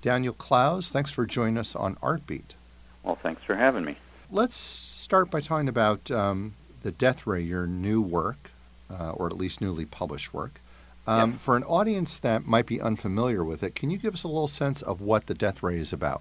Daniel Clowes, thanks for joining us on Artbeat. Well, thanks for having me. Let's start by talking about The Death Ray, your new work, or at least newly published work. Yes. For an audience that might be unfamiliar with it, can you give us a little sense of what The Death Ray is about?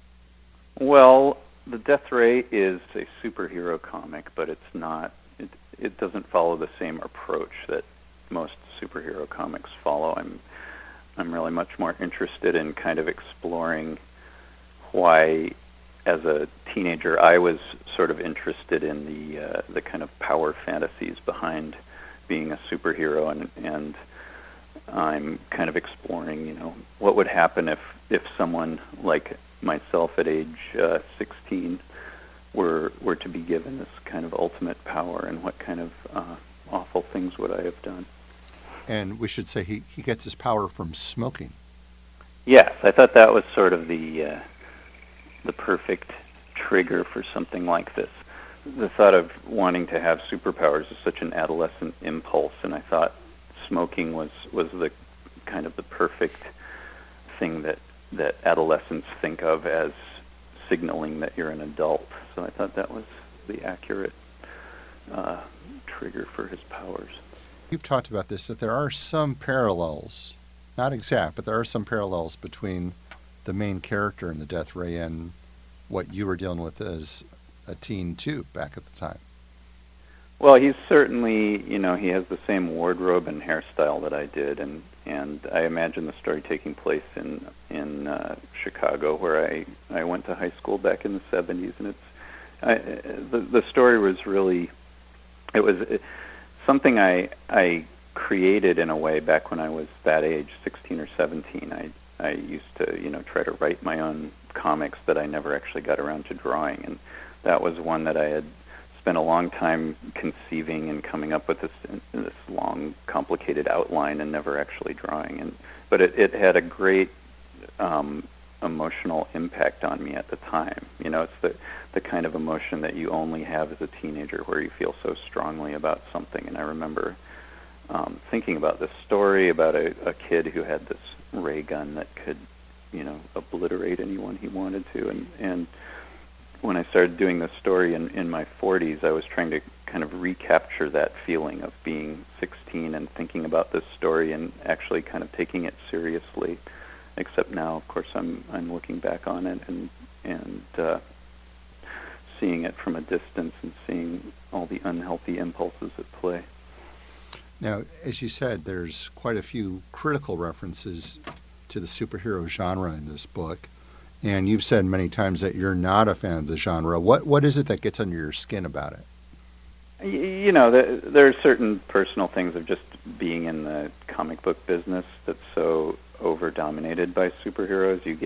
Well, The Death Ray is a superhero comic, but it's not. It doesn't follow the same approach that most superhero comics follow. I'm really much more interested in kind of exploring why, as a teenager, I was sort of interested in the kind of power fantasies behind being a superhero, and I'm kind of exploring, what would happen if someone like myself at age 16 were to be given this kind of ultimate power, and what kind of awful things would I have done. And we should say he gets his power from smoking. Yes, I thought that was sort of the perfect trigger for something like this. The thought of wanting to have superpowers is such an adolescent impulse, and I thought smoking was the kind of the perfect thing that adolescents think of as signaling that you're an adult. So I thought that was the accurate trigger for his powers. You've talked about this, that there are some parallels, not exact, but there are some parallels between the main character in The Death Ray and what you were dealing with as a teen, too, back at the time. Well, he's certainly, he has the same wardrobe and hairstyle that I did, and I imagine the story taking place in Chicago, where I went to high school back in the 70s, and the story was really, it was something I created in a way back when I was that age, 16 or 17. I used to, try to write my own comics that I never actually got around to drawing, and that was one that I had spent a long time conceiving and coming up with this long, complicated outline and never actually drawing. But it had a great emotional impact on me at the time. It's the kind of emotion that you only have as a teenager, where you feel so strongly about something. And I remember thinking about this story about a kid who had this ray gun that could, obliterate anyone he wanted to. And when I started doing this story in my 40s, I was trying to kind of recapture that feeling of being 16 and thinking about this story and actually kind of taking it seriously. Except now, of course, I'm looking back on it and seeing it from a distance and seeing all the unhealthy impulses at play. Now, as you said, there's quite a few critical references to the superhero genre in this book. And you've said many times that you're not a fan of the genre. What is it that gets under your skin about it? There are certain personal things of just being in the comic book business that's so over-dominated by superheroes. You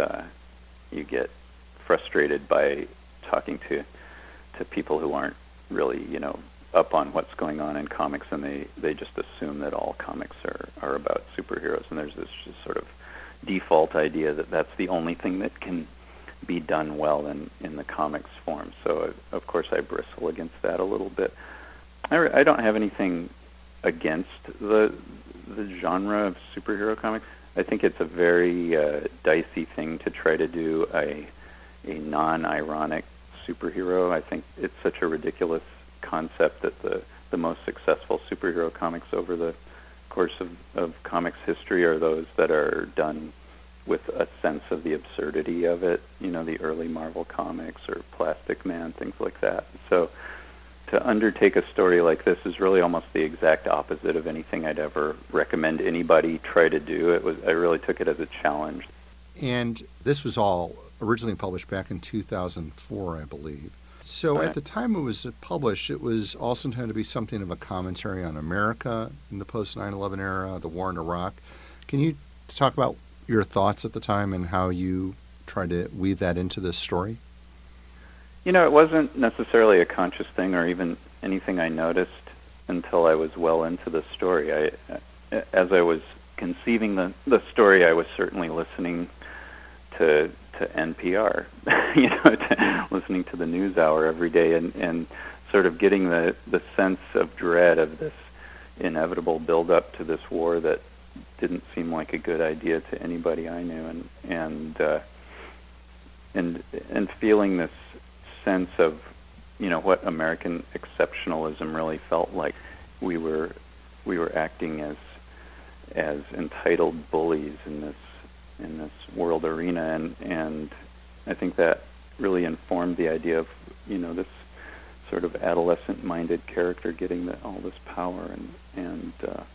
get frustrated by talking to people who aren't really, up on what's going on in comics, and they just assume that all comics are about superheroes, and there's this just sort of default idea that that's the only thing that can be done well in the comics form. So, of course, I bristle against that a little bit. I don't have anything against the genre of superhero comics. I think it's a very dicey thing to try to do a non-ironic superhero. I think it's such a ridiculous concept that the most successful superhero comics over the course of comics history are those that are done with a sense of the absurdity of it, the early Marvel comics or Plastic Man, things like that. So to undertake a story like this is really almost the exact opposite of anything I'd ever recommend anybody try to do. I really took it as a challenge. And this was all originally published back in 2004, I believe. So Right. At the time it was published, it was also intended to be something of a commentary on America in the post-9/11 era, the war in Iraq. Can you talk about your thoughts at the time and how you tried to weave that into this story? It wasn't necessarily a conscious thing or even anything I noticed until I was well into the story. As I was conceiving the story, I was certainly listening to NPR, listening to the NewsHour every day and sort of getting the sense of dread of this inevitable build-up to this war that didn't seem like a good idea to anybody I knew. and feeling this sense of, what American exceptionalism really felt like. We were acting as entitled bullies in this world arena, and I think that really informed the idea of, this sort of adolescent-minded character getting all this power, and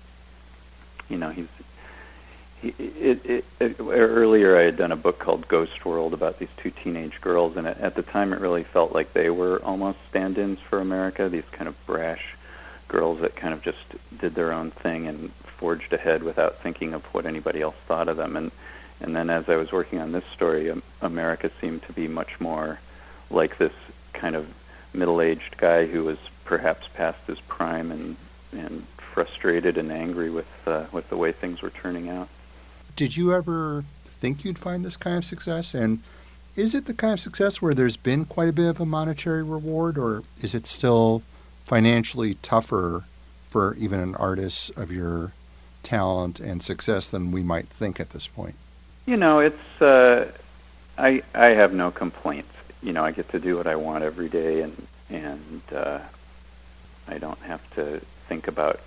earlier I had done a book called Ghost World about these two teenage girls, and at the time it really felt like they were almost stand-ins for America, these kind of brash girls that kind of just did their own thing and forged ahead without thinking of what anybody else thought of them. And then as I was working on this story, America seemed to be much more like this kind of middle-aged guy who was perhaps past his prime and frustrated and angry with the way things were turning out. Did you ever think you'd find this kind of success? And is it the kind of success where there's been quite a bit of a monetary reward, or is it still financially tougher for even an artist of your talent and success than we might think at this point? It's I have no complaints. I get to do what I want every day, and I don't have to think about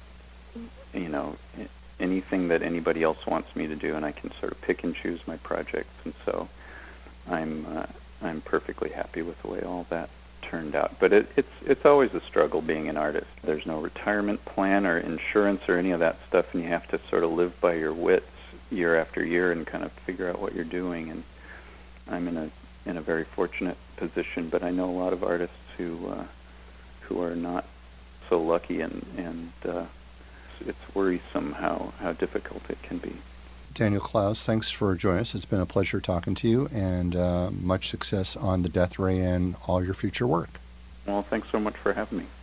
anything that anybody else wants me to do, and I can sort of pick and choose my projects, and so I'm perfectly happy with the way all that turned out. But it's always a struggle being an artist. There's no retirement plan or insurance or any of that stuff, and you have to sort of live by your wits year after year and kind of figure out what you're doing. And I'm in a very fortunate position, but I know a lot of artists who are not so lucky, and it's worrisome how difficult it can be. Daniel Clowes, thanks for joining us. It's been a pleasure talking to you, and much success on The Death Ray and all your future work. Well, thanks so much for having me.